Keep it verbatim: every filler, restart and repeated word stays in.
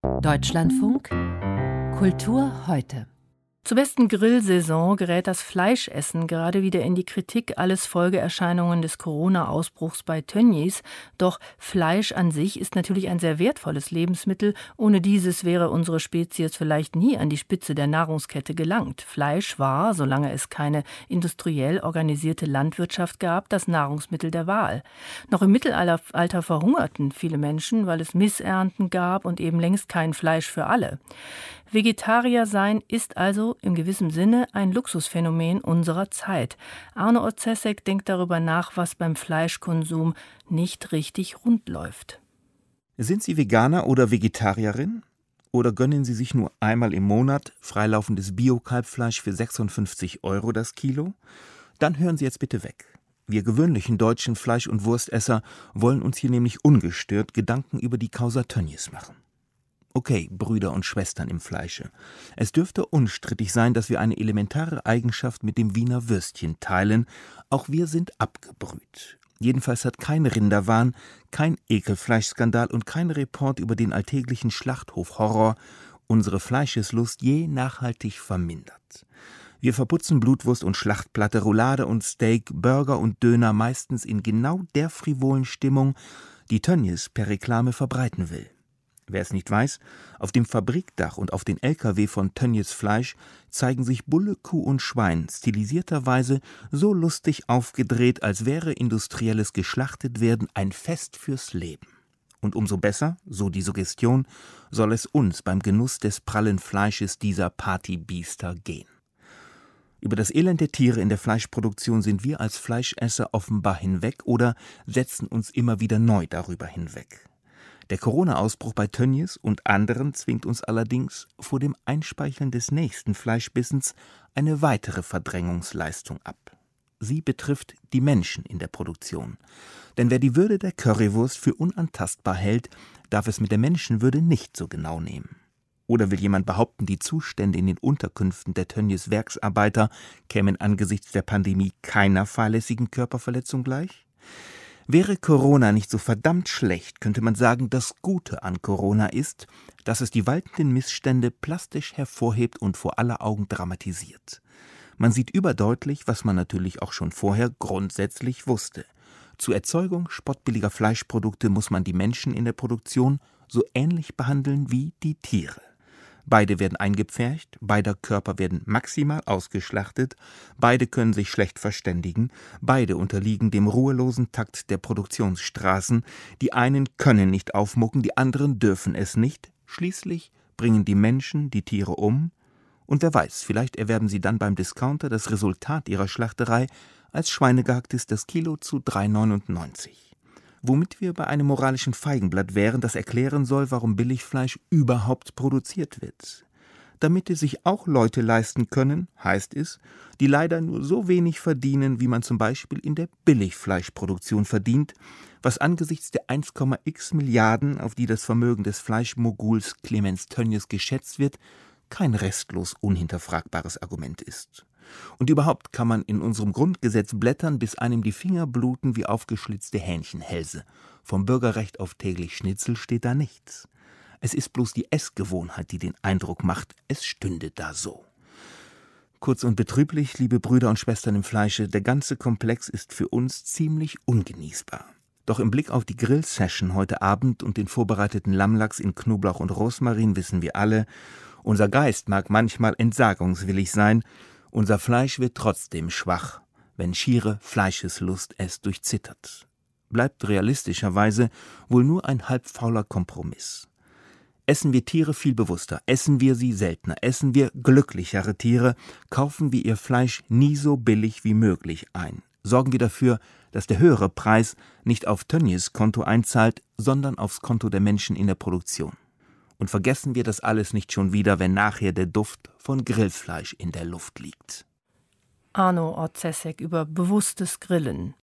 Deutschlandfunk Kultur heute. Zur besten Grillsaison gerät das Fleischessen gerade wieder in die Kritik, alles Folgeerscheinungen des Corona-Ausbruchs bei Tönnies. Doch Fleisch an sich ist natürlich ein sehr wertvolles Lebensmittel. Ohne dieses wäre unsere Spezies vielleicht nie an die Spitze der Nahrungskette gelangt. Fleisch war, solange es keine industriell organisierte Landwirtschaft gab, das Nahrungsmittel der Wahl. Noch im Mittelalter verhungerten viele Menschen, weil es Missernten gab und eben längst kein Fleisch für alle. Vegetarier sein ist also im gewissen Sinne ein Luxusphänomen unserer Zeit. Arno Otzesek denkt darüber nach, was beim Fleischkonsum nicht richtig rund läuft. Sind Sie Veganer oder Vegetarierin? Oder gönnen Sie sich nur einmal im Monat freilaufendes Bio-Kalbfleisch für sechsundfünfzig Euro das Kilo? Dann hören Sie jetzt bitte weg. Wir gewöhnlichen deutschen Fleisch- und Wurstesser wollen uns hier nämlich ungestört Gedanken über die Causa Tönnies machen. Okay, Brüder und Schwestern im Fleische. Es dürfte unstrittig sein, dass wir eine elementare Eigenschaft mit dem Wiener Würstchen teilen. Auch wir sind abgebrüht. Jedenfalls hat kein Rinderwahn, kein Ekelfleischskandal und kein Report über den alltäglichen Schlachthof-Horror unsere Fleischeslust je nachhaltig vermindert. Wir verputzen Blutwurst und Schlachtplatte, Roulade und Steak, Burger und Döner meistens in genau der frivolen Stimmung, die Tönnies per Reklame verbreiten will. Wer es nicht weiß, auf dem Fabrikdach und auf den L K W von Tönnies Fleisch zeigen sich Bulle, Kuh und Schwein stilisierterweise so lustig aufgedreht, als wäre industrielles Geschlachtetwerden ein Fest fürs Leben. Und umso besser, so die Suggestion, soll es uns beim Genuss des prallen Fleisches dieser Partybiester gehen. Über das Elend der Tiere in der Fleischproduktion sind wir als Fleischesser offenbar hinweg oder setzen uns immer wieder neu darüber hinweg. Der Corona-Ausbruch bei Tönnies und anderen zwingt uns allerdings vor dem Einspeicheln des nächsten Fleischbissens eine weitere Verdrängungsleistung ab. Sie betrifft die Menschen in der Produktion. Denn wer die Würde der Currywurst für unantastbar hält, darf es mit der Menschenwürde nicht so genau nehmen. Oder will jemand behaupten, die Zustände in den Unterkünften der Tönnies Werksarbeiter kämen angesichts der Pandemie keiner fahrlässigen Körperverletzung gleich? Wäre Corona nicht so verdammt schlecht, könnte man sagen, das Gute an Corona ist, dass es die waltenden Missstände plastisch hervorhebt und vor aller Augen dramatisiert. Man sieht überdeutlich, was man natürlich auch schon vorher grundsätzlich wusste. Zur Erzeugung spottbilliger Fleischprodukte muss man die Menschen in der Produktion so ähnlich behandeln wie die Tiere. Beide werden eingepfercht, beider Körper werden maximal ausgeschlachtet, beide können sich schlecht verständigen, beide unterliegen dem ruhelosen Takt der Produktionsstraßen, die einen können nicht aufmucken, die anderen dürfen es nicht, schließlich bringen die Menschen die Tiere um, und wer weiß, vielleicht erwerben sie dann beim Discounter das Resultat ihrer Schlachterei als schweinegehacktes das Kilo zu drei neunundneunzig. Womit wir bei einem moralischen Feigenblatt wären, das erklären soll, warum Billigfleisch überhaupt produziert wird. Damit es sich auch Leute leisten können, heißt es, die leider nur so wenig verdienen, wie man zum Beispiel in der Billigfleischproduktion verdient, was angesichts der eins Komma x Milliarden, auf die das Vermögen des Fleischmoguls Clemens Tönnies geschätzt wird, kein restlos unhinterfragbares Argument ist. Und überhaupt kann man in unserem Grundgesetz blättern, bis einem die Finger bluten wie aufgeschlitzte Hähnchenhälse. Vom Bürgerrecht auf täglich Schnitzel steht da nichts. Es ist bloß die Essgewohnheit, die den Eindruck macht, es stünde da so. Kurz und betrüblich, liebe Brüder und Schwestern im Fleische, der ganze Komplex ist für uns ziemlich ungenießbar. Doch im Blick auf die Grill-Session heute Abend und den vorbereiteten Lammlachs in Knoblauch und Rosmarin wissen wir alle, unser Geist mag manchmal entsagungswillig sein, unser Fleisch wird trotzdem schwach, wenn schiere Fleischeslust es durchzittert. Bleibt realistischerweise wohl nur ein halbfauler Kompromiss. Essen wir Tiere viel bewusster, essen wir sie seltener, essen wir glücklichere Tiere, kaufen wir ihr Fleisch nie so billig wie möglich ein. Sorgen wir dafür, dass der höhere Preis nicht auf Tönnies Konto einzahlt, sondern aufs Konto der Menschen in der Produktion. Und vergessen wir das alles nicht schon wieder, wenn nachher der Duft von Grillfleisch in der Luft liegt. Arno Otzesek über bewusstes Grillen.